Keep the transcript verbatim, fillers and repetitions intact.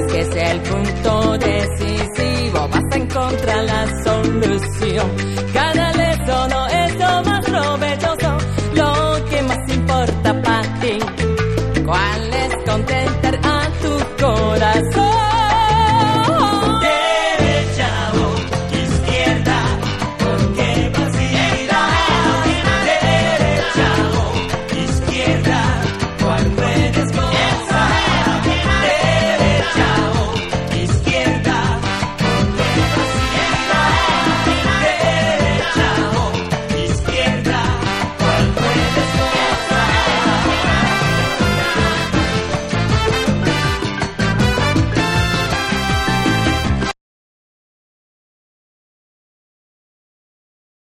es que es el punto decisivo, vas a encontrar la solución. Cada solo es lo más provechoso, lo que más importa para ti. ¿Cuál es contenta?